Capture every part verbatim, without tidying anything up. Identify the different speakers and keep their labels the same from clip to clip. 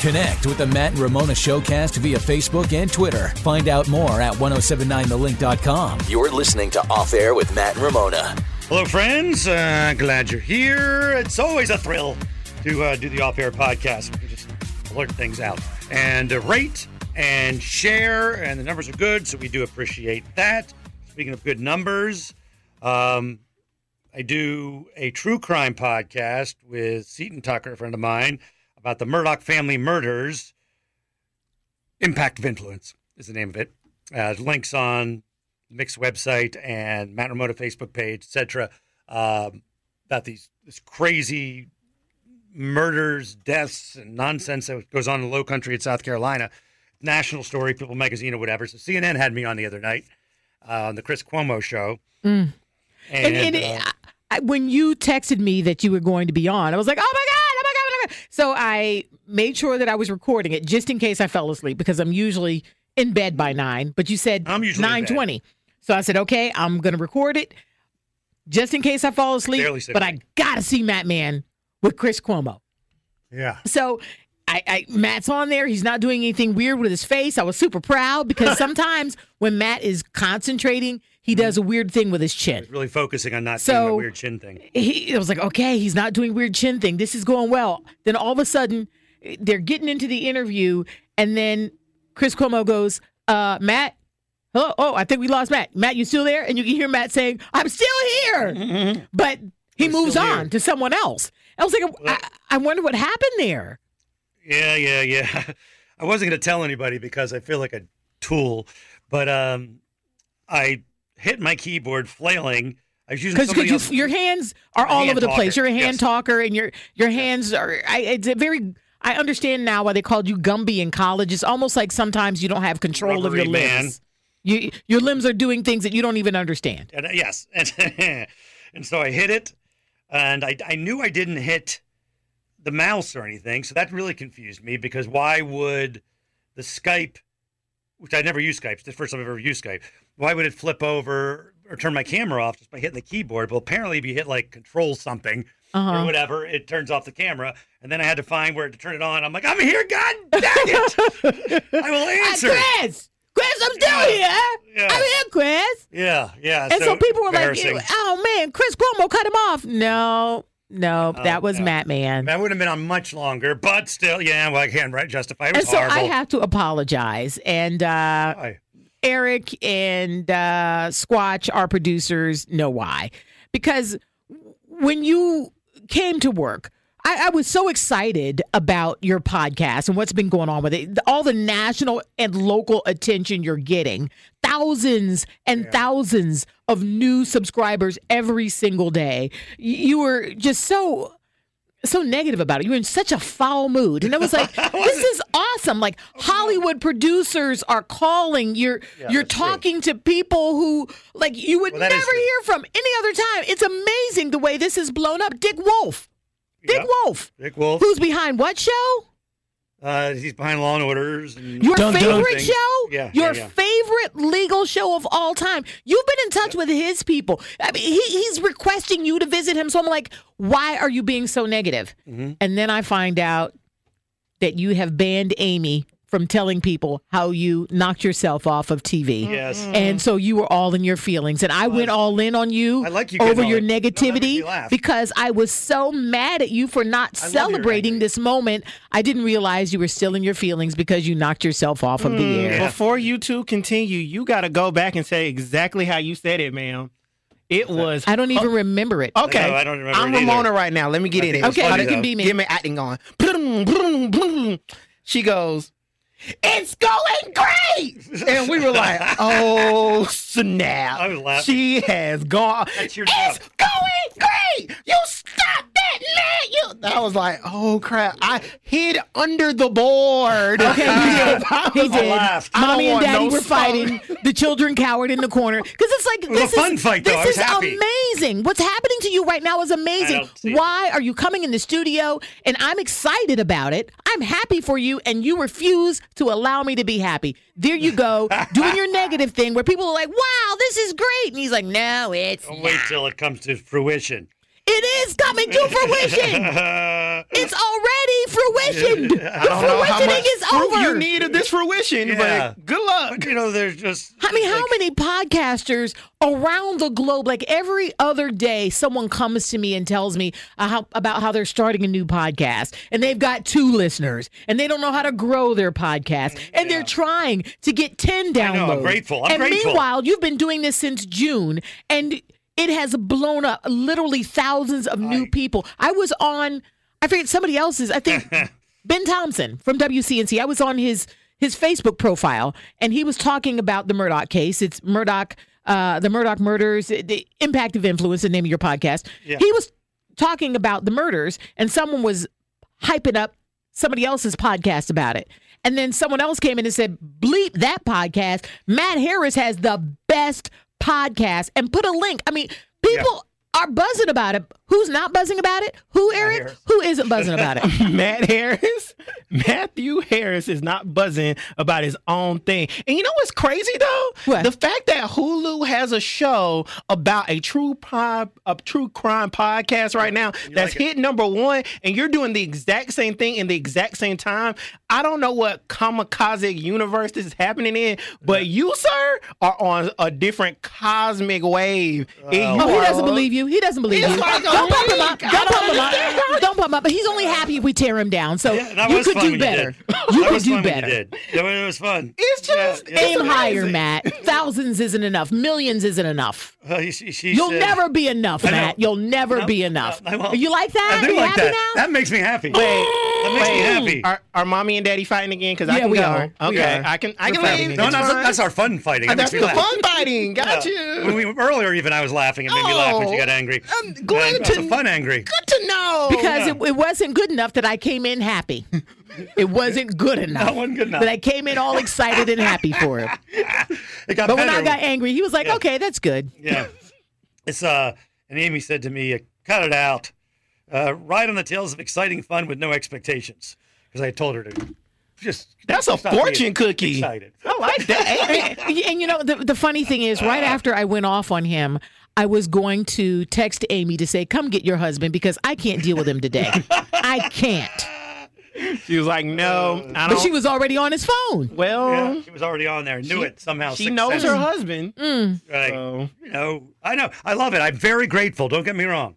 Speaker 1: Connect with the Matt and Ramona Showcast via Facebook and Twitter. Find out more at ten seventy-nine the link dot com. You're listening to Off Air with Matt and Ramona.
Speaker 2: Hello, friends. Uh, glad you're here. It's always a thrill to uh, do the Off Air podcast. We can just blurt things out. And uh, rate and share, and the numbers are good, so we do appreciate that. Speaking of good numbers, um, I do a true crime podcast with Seton Tucker, a friend of mine, about the Murdaugh family murders. Impact of Influence is the name of it. Uh, links on the Mix website and Matt Ramona Facebook page, et cetera. Um, about these this crazy murders, deaths, and nonsense that goes on in the Low Country in South Carolina. National story, People Magazine or whatever. So C N N had me on the other night uh, on the Chris Cuomo show.
Speaker 3: Mm.
Speaker 2: And,
Speaker 3: and, and
Speaker 2: uh,
Speaker 3: I, when you texted me that you were going to be on, I was like, oh, my God, oh, my God, oh, my God. So I made sure that I was recording it just in case I fell asleep because I'm usually in bed by nine. But you said nine twenty. So I said, okay, I'm going to record it just in case I fall asleep. But I got to see Matt Man with Chris Cuomo.
Speaker 2: Yeah.
Speaker 3: So I, I, Matt's on there. He's not doing anything weird with his face. I was super proud because sometimes when Matt is concentrating, he does a weird thing with his chin.
Speaker 2: He's really focusing on not
Speaker 3: so
Speaker 2: doing a weird chin thing.
Speaker 3: He, it was like, okay, he's not doing weird chin thing. This is going well. Then all of a sudden, they're getting into the interview, and then Chris Cuomo goes, uh, Matt, oh, oh, I think we lost Matt. Matt, you still there? And you can hear Matt saying, I'm still here. Mm-hmm. But he We're moves on here. to someone else. I was like, I, I wonder what happened there.
Speaker 2: Yeah, yeah, yeah. I wasn't going to tell anybody because I feel like a tool, but um, I hit my keyboard flailing. I was using somebody
Speaker 3: you,
Speaker 2: else.
Speaker 3: Your hands are all over the
Speaker 2: talker.
Speaker 3: place. You're a hand
Speaker 2: yes.
Speaker 3: talker, and your your hands are. I, it's a very. I understand now why they called you Gumby in college. It's almost like sometimes you don't have control
Speaker 2: Rubbery
Speaker 3: of your
Speaker 2: man.
Speaker 3: limbs. You, your limbs are doing things that you don't even understand.
Speaker 2: And, uh, yes, and, and so I hit it, and I I knew I didn't hit the mouse or anything, so that really confused me because why would the Skype, which I never use Skype, it's the first time I've ever used Skype, why would it flip over or turn my camera off just by hitting the keyboard? Well, apparently if you hit like control something uh-huh. or whatever, it turns off the camera, and then I had to find where to turn it on. I'm like, I'm here, God dang it! I will answer.
Speaker 3: Chris! Chris, I'm still
Speaker 2: yeah.
Speaker 3: here.
Speaker 2: Yeah.
Speaker 3: I'm here, Chris.
Speaker 2: Yeah, yeah.
Speaker 3: And so, so people were like,
Speaker 2: embarrassing.
Speaker 3: oh man, Chris Cuomo cut him off. No. No, that uh, was no. Matt Man.
Speaker 2: That would have been on much longer, but still, yeah, well, I can't right, justify it. It was
Speaker 3: and so
Speaker 2: horrible.
Speaker 3: I have to apologize. And uh,
Speaker 2: why?
Speaker 3: Eric and uh, Squatch, our producers, know why. Because when you came to work, I, I was so excited about your podcast and what's been going on with it. All the national and local attention you're getting. Thousands and yeah. thousands of new subscribers every single day. You were just so, so negative about it. You were in such a foul mood. And I was like, this is awesome. Like Hollywood producers are calling. You're yeah, you're talking true. to people who like you would well, never hear from any other time. It's amazing the way this is blown up. Dick Wolf. Dick
Speaker 2: yep.
Speaker 3: Wolf.
Speaker 2: Dick Wolf.
Speaker 3: Who's behind what show?
Speaker 2: Uh, he's behind Law and Orders. And
Speaker 3: Your
Speaker 2: dun,
Speaker 3: favorite
Speaker 2: dun
Speaker 3: show?
Speaker 2: Yeah.
Speaker 3: Your
Speaker 2: yeah, yeah.
Speaker 3: favorite legal show of all time. You've been in touch yeah. with his people. I mean, he, he's requesting you to visit him. So I'm like, why are you being so negative? Mm-hmm. And then I find out that you have banned Amy from telling people how you knocked yourself off of T V.
Speaker 2: Yes.
Speaker 3: And so you were all in your feelings. And I well, went all in on you,
Speaker 2: I like you
Speaker 3: over your
Speaker 2: it.
Speaker 3: negativity
Speaker 2: no,
Speaker 3: because I was so mad at you for not I celebrating this moment. I didn't realize you were still in your feelings because you knocked yourself off of mm, the air.
Speaker 4: Yeah. Before you two continue, you got to go back and say exactly how you said it, ma'am. It was.
Speaker 3: I don't even oh, remember it.
Speaker 4: Okay.
Speaker 2: No, I don't remember
Speaker 4: I'm
Speaker 2: it
Speaker 4: Ramona
Speaker 2: either.
Speaker 4: right now. Let me get in it.
Speaker 3: Okay,
Speaker 2: funny,
Speaker 3: you can be me.
Speaker 4: Get me acting on. She goes, it's going great! And we were like, oh, snap.
Speaker 2: I was laughing.
Speaker 4: She has gone.
Speaker 2: That's your
Speaker 4: it's
Speaker 2: job.
Speaker 4: going great! You stop that, man! You. I was like, oh, crap. I hid under the board.
Speaker 3: Okay, he did. He did.
Speaker 2: laughed.
Speaker 3: Mommy and Daddy
Speaker 4: no
Speaker 3: were
Speaker 4: smoke.
Speaker 3: fighting. The children cowered in the corner. Because it's like,
Speaker 2: It was
Speaker 3: this
Speaker 2: a fun
Speaker 3: is,
Speaker 2: fight, though.
Speaker 3: this
Speaker 2: I was
Speaker 3: is
Speaker 2: happy.
Speaker 3: amazing. What's happening to you right now is amazing.
Speaker 2: I don't see
Speaker 3: Why are you coming in the studio? And I'm excited about it. I'm happy for you, and you refuse to allow me to be happy. There you go, doing your negative thing where people are like, wow, this is great. And he's like, no, it's
Speaker 2: Don't
Speaker 3: not.
Speaker 2: wait till it comes to fruition.
Speaker 3: It is coming to fruition. It's already fruition.
Speaker 4: I don't know how much
Speaker 3: is
Speaker 4: fruit
Speaker 3: over.
Speaker 4: you need of this fruition,
Speaker 2: Yeah.
Speaker 4: but good luck.
Speaker 2: But, you know, there's just.
Speaker 3: I mean, how
Speaker 2: like-
Speaker 3: many podcasters around the globe, like every other day, someone comes to me and tells me uh, how, about how they're starting a new podcast and they've got two listeners and they don't know how to grow their podcast and they're trying to get ten downloads.
Speaker 2: I know, I'm grateful. I'm
Speaker 3: and
Speaker 2: grateful.
Speaker 3: meanwhile, you've been doing this since June and it has blown up, literally thousands of new
Speaker 2: I-
Speaker 3: people. I was on, I forget somebody else's, I think Ben Thompson from W C N C. I was on his his Facebook profile, and he was talking about the Murdoch case. It's Murdoch, uh, the Murdoch murders, the impact of influence, the name of your podcast.
Speaker 2: Yeah.
Speaker 3: He was talking about the murders, and someone was hyping up somebody else's podcast about it. And then someone else came in and said, bleep that podcast. Matt Harris has the best podcast, and put a link. I mean, people are buzzing about it. Who's not buzzing about it? Who, Eric?
Speaker 2: Harris.
Speaker 3: Who isn't buzzing about it?
Speaker 4: Matt Harris, Matthew Harris is not buzzing about his own thing. And you know what's crazy though?
Speaker 3: What?
Speaker 4: The fact that Hulu has a show about a true crime, a true crime podcast right now that's
Speaker 2: like it?
Speaker 4: hit number one, and you're doing the exact same thing in the exact same time. I don't know what kamikaze universe this is happening in, but you, sir, are on a different cosmic wave. And you
Speaker 3: Oh, he
Speaker 4: are-
Speaker 3: doesn't believe you. He doesn't believe
Speaker 4: It's
Speaker 3: you.
Speaker 4: like a
Speaker 3: Don't pump him up.
Speaker 4: link.
Speaker 3: Don't pump him up. Don't pump him up. But he's only happy if we tear him down. So
Speaker 2: Yeah, that
Speaker 3: you
Speaker 2: was
Speaker 3: could
Speaker 2: fun
Speaker 3: do
Speaker 2: when
Speaker 3: better.
Speaker 2: You, did.
Speaker 3: You
Speaker 2: that
Speaker 3: could
Speaker 2: was
Speaker 3: do
Speaker 2: fun when
Speaker 3: better.
Speaker 2: You did. Yeah, it was fun.
Speaker 4: It's just
Speaker 2: Yeah, yeah.
Speaker 3: Aim higher,
Speaker 4: amazing.
Speaker 3: Matt. Thousands isn't enough. Millions isn't enough.
Speaker 2: Uh, she, she
Speaker 3: You'll
Speaker 2: said-
Speaker 3: never be enough,
Speaker 2: I know.
Speaker 3: Matt. You'll never
Speaker 2: No,
Speaker 3: be enough.
Speaker 2: no, I won't.
Speaker 3: You like that?
Speaker 2: I do
Speaker 3: you
Speaker 2: like
Speaker 3: happy
Speaker 2: that.
Speaker 3: now?
Speaker 2: That makes me happy.
Speaker 4: Wait,
Speaker 2: that makes me
Speaker 4: wait,
Speaker 2: happy.
Speaker 4: Are, are mommy and daddy fighting again? Because I
Speaker 3: Yeah,
Speaker 4: can
Speaker 3: we
Speaker 4: go.
Speaker 3: are. We
Speaker 4: Okay,
Speaker 3: are.
Speaker 4: I can. I
Speaker 3: We're
Speaker 4: can
Speaker 3: fighting
Speaker 4: leave.
Speaker 2: no,
Speaker 4: It's
Speaker 2: no, that's,
Speaker 4: fine.
Speaker 2: that's our fun fighting. That
Speaker 4: That's
Speaker 2: makes me
Speaker 4: the
Speaker 2: laugh.
Speaker 4: fun fighting. Got
Speaker 2: Yeah. When
Speaker 4: you.
Speaker 2: we, earlier, even I was laughing. It made me laugh when she
Speaker 4: Oh,
Speaker 2: got angry.
Speaker 4: I'm glad
Speaker 2: And that's
Speaker 4: to-
Speaker 2: a fun angry.
Speaker 4: Good to know.
Speaker 3: Because
Speaker 2: yeah.
Speaker 3: it, it wasn't good enough that I came in happy. It wasn't good enough.
Speaker 2: That wasn't good enough.
Speaker 3: That I came in all excited and happy for it.
Speaker 2: It got
Speaker 3: But when
Speaker 2: better.
Speaker 3: I got angry, he was like,
Speaker 2: Yeah.
Speaker 3: okay, that's good.
Speaker 2: Yeah. It's uh and Amy said to me, uh, cut it out. Uh, ride on the tails of exciting fun with no expectations. Because I told her to just
Speaker 4: That's a
Speaker 2: stop being
Speaker 4: fortune cookie.
Speaker 2: Excited.
Speaker 4: I like that.
Speaker 3: and, and you know, the, the funny thing is, right after I went off on him, I was going to text Amy to say, come get your husband because I can't deal with him today. I can't.
Speaker 4: She was like, "No, I
Speaker 3: But
Speaker 4: don't."
Speaker 3: she was already on his phone.
Speaker 4: well,
Speaker 2: Yeah, she was already on there. Knew
Speaker 4: she-
Speaker 2: it somehow.
Speaker 4: she
Speaker 2: sixth
Speaker 4: knows
Speaker 2: sense.
Speaker 4: her husband.
Speaker 2: Right.
Speaker 4: So-
Speaker 2: You know, I know. I love it. I'm very grateful. Don't get me wrong.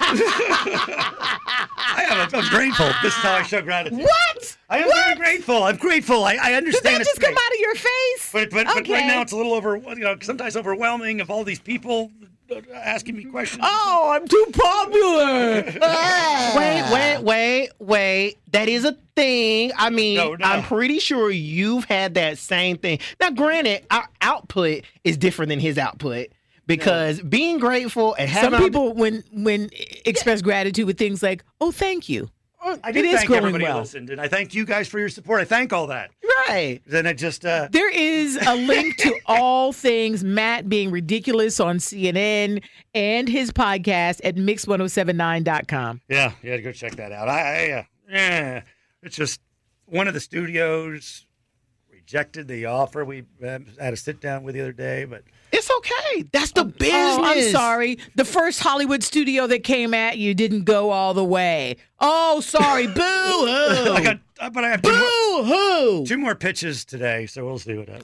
Speaker 2: I am. I'm grateful. This is how I show gratitude.
Speaker 3: What?
Speaker 2: I am
Speaker 3: What?
Speaker 2: very grateful. I'm grateful. I, I
Speaker 3: Did
Speaker 2: understand
Speaker 3: that
Speaker 2: it's
Speaker 3: just come
Speaker 2: great.
Speaker 3: out of your face?
Speaker 2: But, but, but
Speaker 3: Okay.
Speaker 2: right now it's a little over, you know, sometimes overwhelming of all these people asking me questions.
Speaker 3: Oh, I'm too popular.
Speaker 4: Wait, wait, wait, wait. That is a thing. I mean,
Speaker 2: No, no.
Speaker 4: I'm pretty sure you've had that same thing. Now, granted, our output is different than his output because being grateful and having
Speaker 3: Some people, when when express gratitude with things like, "Oh, thank you."
Speaker 2: I do
Speaker 3: it is
Speaker 2: thank
Speaker 3: going
Speaker 2: everybody
Speaker 3: well.
Speaker 2: who listened, and I thank you guys for your support. I thank all that.
Speaker 4: right.
Speaker 2: Then I just, uh,
Speaker 3: There is a link to all things Matt being ridiculous on C N N and his podcast at mix ten seventy-nine dot com.
Speaker 2: yeah, yeah, go check that out. I, I uh, yeah, it's just one of the studios rejected the offer. We uh, had a sit down with the other day, but
Speaker 4: It's okay. That's the business.
Speaker 3: Oh, I'm sorry. The first Hollywood studio that came at you didn't go all the way. Oh, sorry. Boo hoo.
Speaker 2: I got, uh, but I have two more,
Speaker 3: Boo hoo.
Speaker 2: two more pitches today, so we'll see what happens.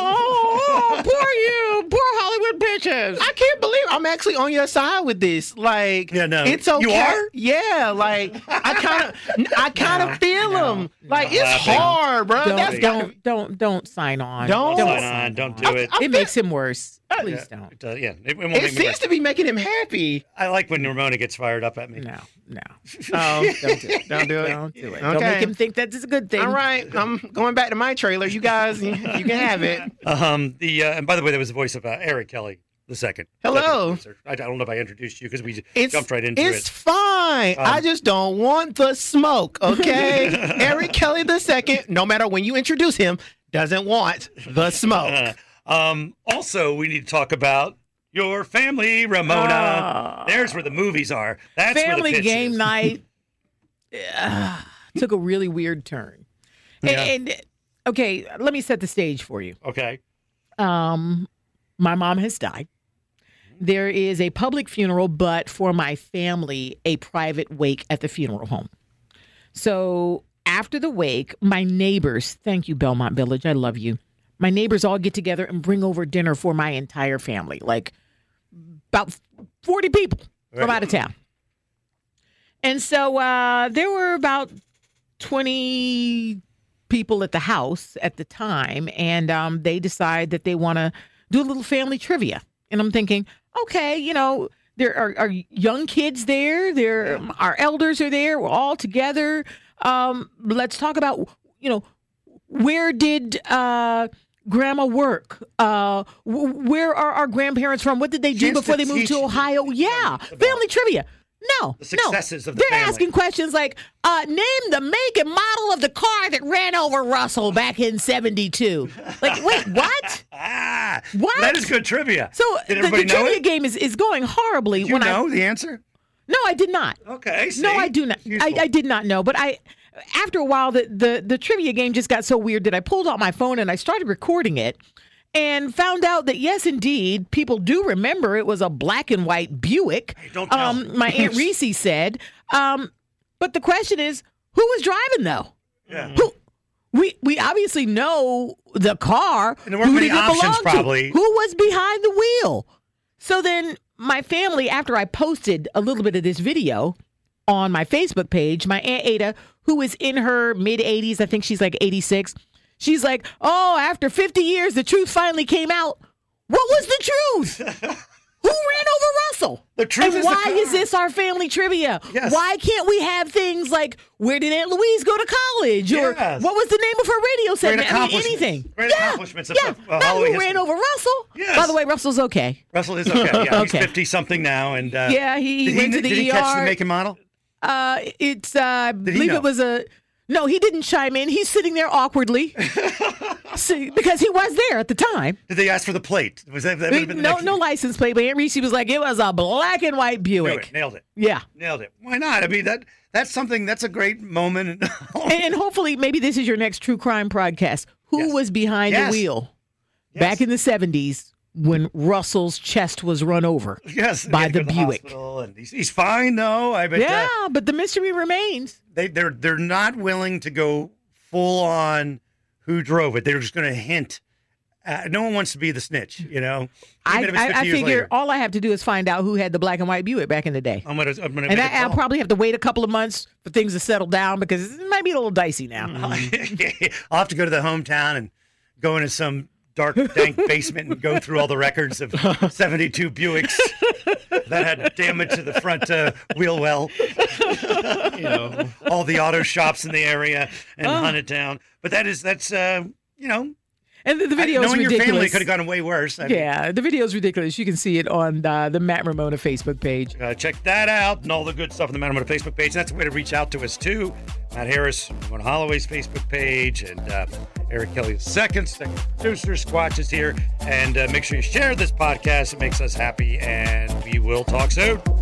Speaker 3: Oh, poor you. Poor Hollywood bitches.
Speaker 4: I can't believe I'm actually on your side with this. Like,
Speaker 2: Yeah, no.
Speaker 4: it's okay.
Speaker 2: You are?
Speaker 4: Yeah, like I kind of, I kind of feel them. Like it's
Speaker 2: Laughing.
Speaker 4: hard, bro.
Speaker 3: Don't,
Speaker 4: That's gotta
Speaker 3: don't, don't, don't sign on.
Speaker 4: Don't.
Speaker 2: Sign on, don't do it.
Speaker 3: It makes him worse. Please
Speaker 2: Yeah,
Speaker 3: don't.
Speaker 2: it, uh, yeah, it, it won't
Speaker 4: It
Speaker 2: make me
Speaker 4: seems
Speaker 2: worse.
Speaker 4: to be making him happy.
Speaker 2: I like when Ramona gets fired up at me.
Speaker 3: No, no.
Speaker 4: Oh,
Speaker 3: Don't do it.
Speaker 4: don't do it.
Speaker 3: Don't do it. Don't
Speaker 4: Okay.
Speaker 3: make him think that this is a good thing.
Speaker 4: All right, I'm going back to my trailer. You guys, you, you can have it.
Speaker 2: Um, the uh, and by the way, that was the voice of uh, Eric Kelly the second.
Speaker 4: Hello.
Speaker 2: Second producer. I, I don't know if I introduced you because we
Speaker 4: It's,
Speaker 2: jumped right into
Speaker 4: it's
Speaker 2: it.
Speaker 4: fine. I
Speaker 2: Um,
Speaker 4: just don't want the smoke, okay? Eric Kelly the second, no matter when you introduce him, doesn't want the smoke.
Speaker 2: Uh, um, also, we need to talk about your family, Ramona. There's where the movies are. That's where the
Speaker 3: Family
Speaker 2: pitch
Speaker 3: game
Speaker 2: is.
Speaker 3: night uh, took a really weird turn. And,
Speaker 2: Yeah.
Speaker 3: and okay, let me set the stage for you.
Speaker 2: Okay.
Speaker 3: Um, my mom has died, there is a public funeral, but for my family, a private wake at the funeral home. So after the wake, my neighbors, thank you, Belmont Village, I love you. My neighbors all get together and bring over dinner for my entire family, like about forty people right. from out of town. And so uh, there were about twenty people at the house at the time, and um, they decide that they want to do a little family trivia. And I'm thinking, okay, you know, there are, are young kids there. There, yeah. Our elders are there. We're all together. Um, let's talk about, you know, where did uh, Grandma work? Uh, w- where are our grandparents from? What did they do before they moved to Ohio? Yeah, family trivia. No,
Speaker 2: the successes
Speaker 3: no.
Speaker 2: of the
Speaker 3: They're
Speaker 2: family.
Speaker 3: asking questions like, uh, name the make and model of the car that ran over Russell back in seventy-two. Like, wait, what?
Speaker 2: ah,
Speaker 3: what?
Speaker 2: That is good trivia.
Speaker 3: So
Speaker 2: did
Speaker 3: the,
Speaker 2: everybody
Speaker 3: the
Speaker 2: know
Speaker 3: trivia
Speaker 2: it?
Speaker 3: game is, is going horribly.
Speaker 2: Did you
Speaker 3: when
Speaker 2: know
Speaker 3: I,
Speaker 2: the answer?
Speaker 3: No, I did not.
Speaker 2: Okay, see?
Speaker 3: No, I do not. I, I did not know. But I, after a while, the, the, the trivia game just got so weird that I pulled out my phone and I started recording it. And found out that, yes, indeed, people do remember it was a black and white Buick.
Speaker 2: Hey, don't tell.
Speaker 3: Um, my Aunt Reese said. Um, but the question is, who was driving, though?
Speaker 2: Yeah.
Speaker 3: Who? We we obviously know the car.
Speaker 2: And there weren't
Speaker 3: who
Speaker 2: many
Speaker 3: did it
Speaker 2: options,
Speaker 3: belong to?
Speaker 2: probably.
Speaker 3: Who was behind the wheel? So then my family, after I posted a little bit of this video on my Facebook page, my Aunt Ada, who is in her mid-eighties, I think she's like eighty-six, she's like, oh, after fifty years, the truth finally came out. What was the truth? Who ran over Russell?
Speaker 2: The truth
Speaker 3: and
Speaker 2: is
Speaker 3: why
Speaker 2: the car.
Speaker 3: is this our family trivia?
Speaker 2: Yes.
Speaker 3: Why can't we have things like, where did Aunt Louise go to college? Or
Speaker 2: Yes.
Speaker 3: what was the name of her radio segment? I mean,
Speaker 2: accomplishments.
Speaker 3: anything.
Speaker 2: Great
Speaker 3: yeah.
Speaker 2: accomplishments of-
Speaker 3: yeah.
Speaker 2: of, uh,
Speaker 3: Not
Speaker 2: Halloween
Speaker 3: who ran
Speaker 2: history.
Speaker 3: over Russell.
Speaker 2: Yes.
Speaker 3: By the way, Russell's okay.
Speaker 2: Russell is okay. Yeah, he's
Speaker 3: Okay.
Speaker 2: fifty-something now. and uh,
Speaker 3: Yeah, he
Speaker 2: did
Speaker 3: went to the
Speaker 2: Did he
Speaker 3: E R.
Speaker 2: catch the make and model?
Speaker 3: Uh, it's, uh, I
Speaker 2: he
Speaker 3: believe
Speaker 2: know?
Speaker 3: it was a, no, he didn't chime in. He's sitting there awkwardly See, because he was there at the time.
Speaker 2: Did they ask for the plate? Was that, that would have been the
Speaker 3: No,
Speaker 2: next-
Speaker 3: no license plate, but Aunt Reese was like, it was a black and white
Speaker 2: Knew
Speaker 3: Buick.
Speaker 2: it. Nailed it.
Speaker 3: Yeah.
Speaker 2: Nailed it. Why not? I mean, that that's something, that's a great moment.
Speaker 3: And, and hopefully, maybe this is your next true crime podcast. Who
Speaker 2: Yes.
Speaker 3: was behind
Speaker 2: Yes.
Speaker 3: the wheel
Speaker 2: Yes.
Speaker 3: back in the seventies when Russell's chest was run over
Speaker 2: yes,
Speaker 3: by
Speaker 2: he had to
Speaker 3: the
Speaker 2: go to
Speaker 3: Buick?
Speaker 2: hospital, and he's, he's fine, though. I bet.
Speaker 3: Yeah,
Speaker 2: uh,
Speaker 3: but the mystery remains.
Speaker 2: they they're they're not willing to go full on who drove it. They're just going to hint. Uh, no one wants to be the snitch, you know.
Speaker 3: I,
Speaker 2: Even if it's
Speaker 3: I,
Speaker 2: fifty
Speaker 3: I
Speaker 2: years
Speaker 3: figure
Speaker 2: later.
Speaker 3: all I have to do is find out who had the black and white Buick back in the day.
Speaker 2: I'm gonna, I'm gonna
Speaker 3: And
Speaker 2: make
Speaker 3: I,
Speaker 2: a
Speaker 3: I'll
Speaker 2: call.
Speaker 3: probably have to wait a couple of months for things to settle down because it might be a little dicey now.
Speaker 2: I'll have to go to the hometown and go into some dark, dank basement and go through all the records of seventy-two Buicks that had damage to the front uh, wheel well. you know, all the auto shops in the area and
Speaker 3: Oh.
Speaker 2: hunt it down. But that is, that's, uh, you know,
Speaker 3: And the, the video is
Speaker 2: knowing your
Speaker 3: ridiculous.
Speaker 2: family could have gone way worse. I mean,
Speaker 3: Yeah, the video is ridiculous. You can see it on uh, the Matt Ramona Facebook page.
Speaker 2: Uh, check that out and all the good stuff on the Matt Ramona Facebook page. And that's a way to reach out to us, too. Matt Harris, Ramona Holloway's Facebook page, and uh, Eric Kelly the second, second producer, Squatch is here. And uh, make sure you share this podcast. It makes us happy, and we will talk soon.